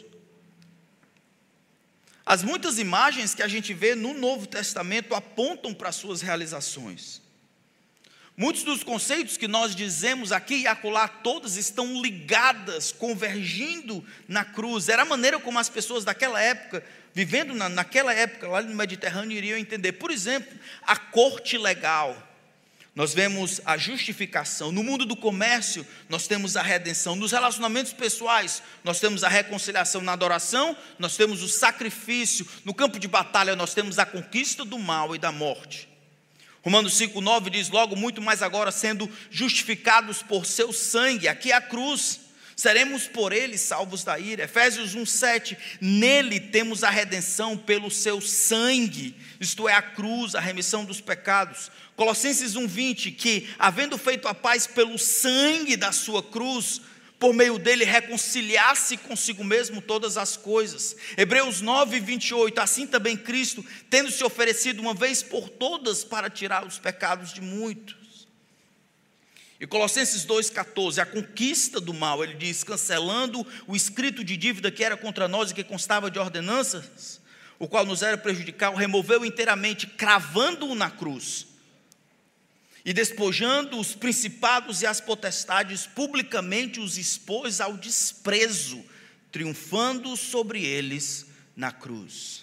As muitas imagens que a gente vê no Novo Testamento apontam para suas realizações. Muitos dos conceitos que nós dizemos aqui e acolá, todas estão ligadas, convergindo na cruz. Era a maneira como as pessoas daquela época, vivendo na, naquela época lá no Mediterrâneo, iriam entender. Por exemplo, a corte legal. Nós vemos a justificação. No mundo do comércio, nós temos a redenção. Nos relacionamentos pessoais, nós temos a reconciliação. Na adoração, nós temos o sacrifício. No campo de batalha, nós temos a conquista do mal e da morte. Romanos cinco, nove diz, logo muito mais agora, sendo justificados por seu sangue, aqui é a cruz, seremos por ele salvos da ira. Efésios um, sete, nele temos a redenção pelo seu sangue, isto é, a cruz, a remissão dos pecados. Colossenses um, vinte, que havendo feito a paz pelo sangue da sua cruz, por meio dele reconciliasse consigo mesmo todas as coisas. Hebreus nove, vinte e oito, assim também Cristo, tendo se oferecido uma vez por todas para tirar os pecados de muitos. E Colossenses dois, catorze, a conquista do mal, ele diz, cancelando o escrito de dívida que era contra nós e que constava de ordenanças, o qual nos era prejudicial, removeu inteiramente, cravando-o na cruz. E despojando os principados e as potestades, publicamente os expôs ao desprezo, triunfando sobre eles na cruz.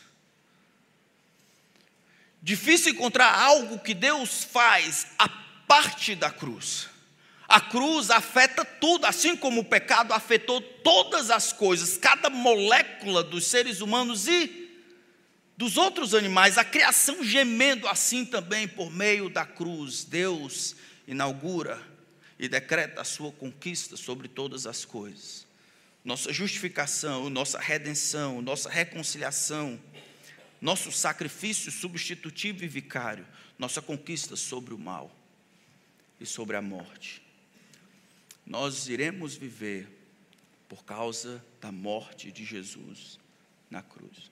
Difícil encontrar algo que Deus faz a parte da cruz. A cruz afeta tudo, assim como o pecado afetou todas as coisas, cada molécula dos seres humanos e dos outros animais, a criação gemendo assim também por meio da cruz. Deus inaugura e decreta a sua conquista sobre todas as coisas. Nossa justificação, nossa redenção, nossa reconciliação, nosso sacrifício substitutivo e vicário, nossa conquista sobre o mal e sobre a morte. Nós iremos viver por causa da morte de Jesus na cruz.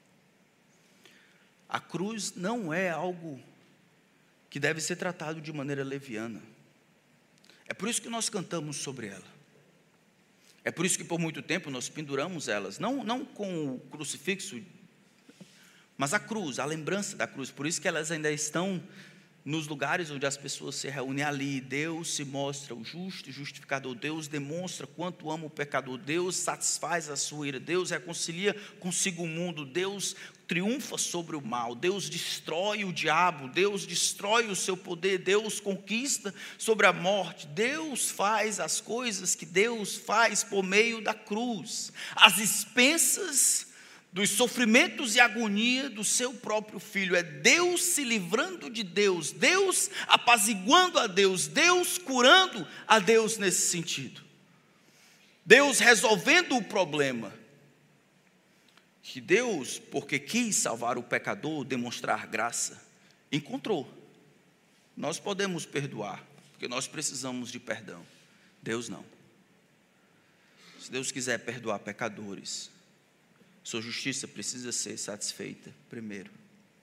A cruz não é algo que deve ser tratado de maneira leviana. É por isso que nós cantamos sobre ela. É por isso que por muito tempo nós penduramos elas, não, não com o crucifixo, mas a cruz, a lembrança da cruz. Por isso que elas ainda estão nos lugares onde as pessoas se reúnem ali. Deus se mostra o justo e justificador. Deus demonstra quanto ama o pecador. Deus satisfaz a sua ira. Deus reconcilia consigo o mundo. Deus triunfa sobre o mal. Deus destrói o diabo. Deus destrói o seu poder. Deus conquista sobre a morte. Deus faz as coisas que Deus faz por meio da cruz. As expensas dos sofrimentos e agonia do seu próprio Filho. É Deus se livrando de Deus, Deus apaziguando a Deus, Deus curando a Deus nesse sentido. Deus resolvendo o problema. Que Deus, porque quis salvar o pecador, demonstrar graça, encontrou. Nós podemos perdoar, porque nós precisamos de perdão. Deus não. Se Deus quiser perdoar pecadores, sua justiça precisa ser satisfeita primeiro.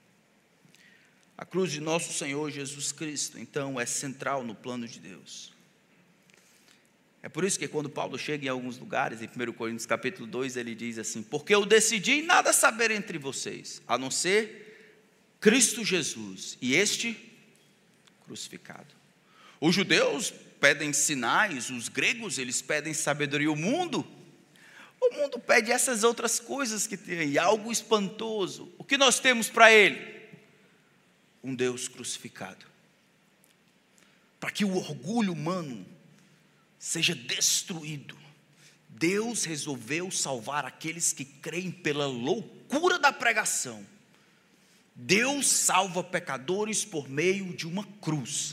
A cruz de nosso Senhor Jesus Cristo, então, é central no plano de Deus. É por isso que quando Paulo chega em alguns lugares, em primeiro Coríntios capítulo dois, ele diz assim: porque eu decidi nada saber entre vocês, a não ser Cristo Jesus, e este crucificado. Os judeus pedem sinais, os gregos eles pedem sabedoria, o mundo O mundo pede essas outras coisas que tem aí, algo espantoso. O que nós temos para ele? Um Deus crucificado. Para que o orgulho humano seja destruído, Deus resolveu salvar aqueles que creem pela loucura da pregação. Deus salva pecadores por meio de uma cruz.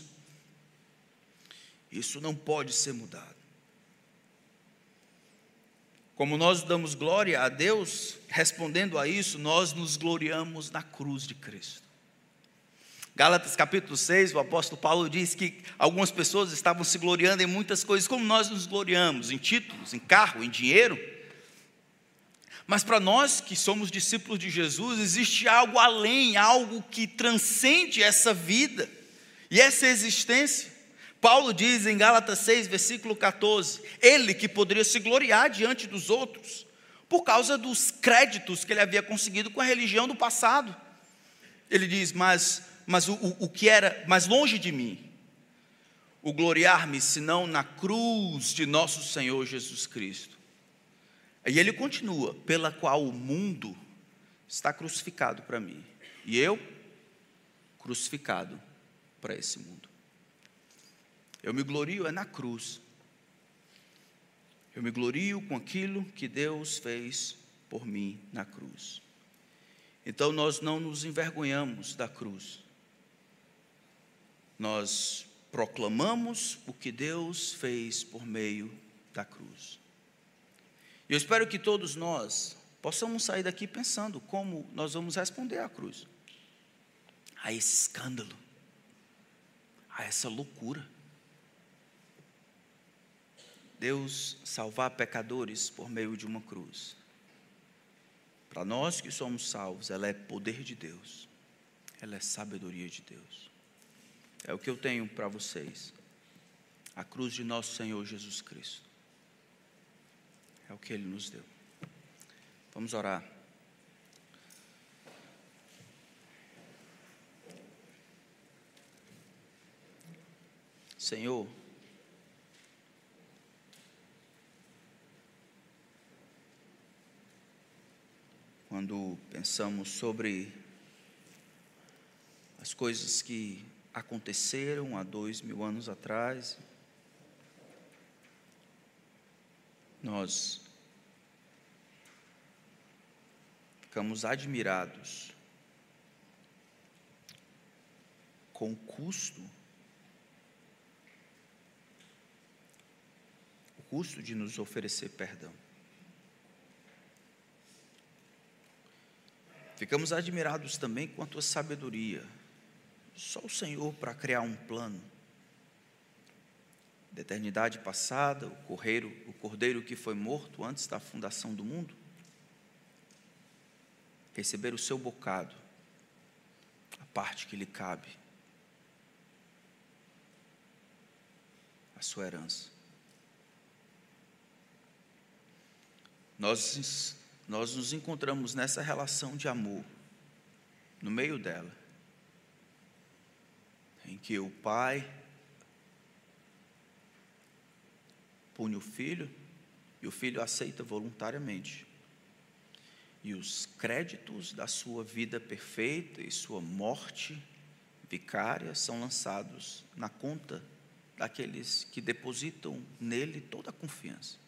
Isso não pode ser mudado. Como nós damos glória a Deus, respondendo a isso, nós nos gloriamos na cruz de Cristo. Gálatas capítulo seis, o apóstolo Paulo diz que algumas pessoas estavam se gloriando em muitas coisas, como nós nos gloriamos, em títulos, em carro, em dinheiro. Mas para nós que somos discípulos de Jesus, existe algo além, algo que transcende essa vida e essa existência. Paulo diz em Gálatas seis, versículo catorze, ele que poderia se gloriar diante dos outros, por causa dos créditos que ele havia conseguido com a religião do passado. Ele diz, mas, mas o, o, o que era mais longe de mim, o gloriar-me, senão na cruz de nosso Senhor Jesus Cristo. E ele continua, pela qual o mundo está crucificado para mim, e eu crucificado para esse mundo. Eu me glorio é na cruz. Eu me glorio com aquilo que Deus fez por mim na cruz. Então nós não nos envergonhamos da cruz. Nós proclamamos o que Deus fez por meio da cruz. E eu espero que todos nós possamos sair daqui pensando como nós vamos responder à cruz, a esse escândalo, a essa loucura. Deus salvar pecadores por meio de uma cruz. Para nós que somos salvos, ela é poder de Deus, ela é sabedoria de Deus. É o que eu tenho para vocês, a cruz de nosso Senhor Jesus Cristo. É o que Ele nos deu. Vamos orar. Senhor, quando pensamos sobre as coisas que aconteceram há dois mil anos atrás, nós ficamos admirados com o custo, o custo de nos oferecer perdão. Ficamos admirados também quanto à sabedoria. Só o Senhor para criar um plano. Da eternidade passada, o cordeiro, o cordeiro que foi morto antes da fundação do mundo, receber o seu bocado, a parte que lhe cabe, a sua herança. Nós Nós nos encontramos nessa relação de amor, no meio dela, em que o pai pune o filho e o filho aceita voluntariamente. E os créditos da sua vida perfeita e sua morte vicária são lançados na conta daqueles que depositam nele toda a confiança.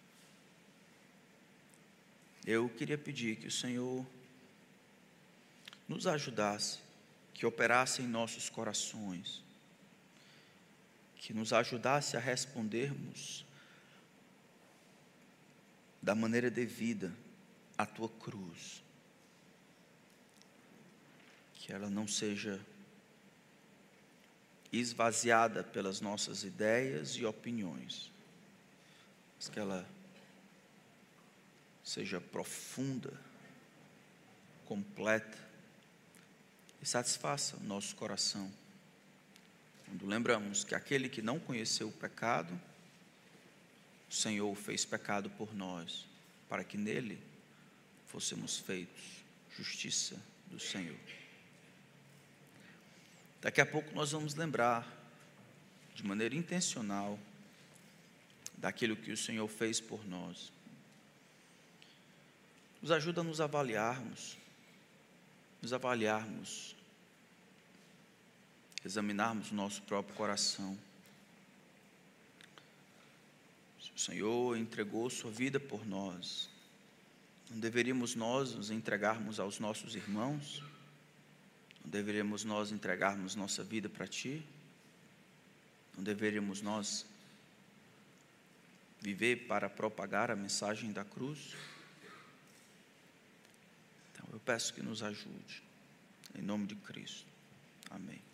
Eu queria pedir que o Senhor nos ajudasse, que operasse em nossos corações, que nos ajudasse a respondermos da maneira devida à tua cruz, que ela não seja esvaziada pelas nossas ideias e opiniões, mas que ela seja profunda, completa e satisfaça o nosso coração. Quando lembramos que aquele que não conheceu o pecado, o Senhor fez pecado por nós, para que nele fôssemos feitos justiça do Senhor. Daqui a pouco nós vamos lembrar, de maneira intencional, daquilo que o Senhor fez por nós. Nos ajuda a nos avaliarmos, nos avaliarmos, examinarmos o nosso próprio coração. Se o Senhor entregou sua vida por nós, não deveríamos nós nos entregarmos aos nossos irmãos? Não deveríamos nós entregarmos nossa vida para Ti? Não deveríamos nós viver para propagar a mensagem da cruz? Eu peço que nos ajude, em nome de Cristo. Amém.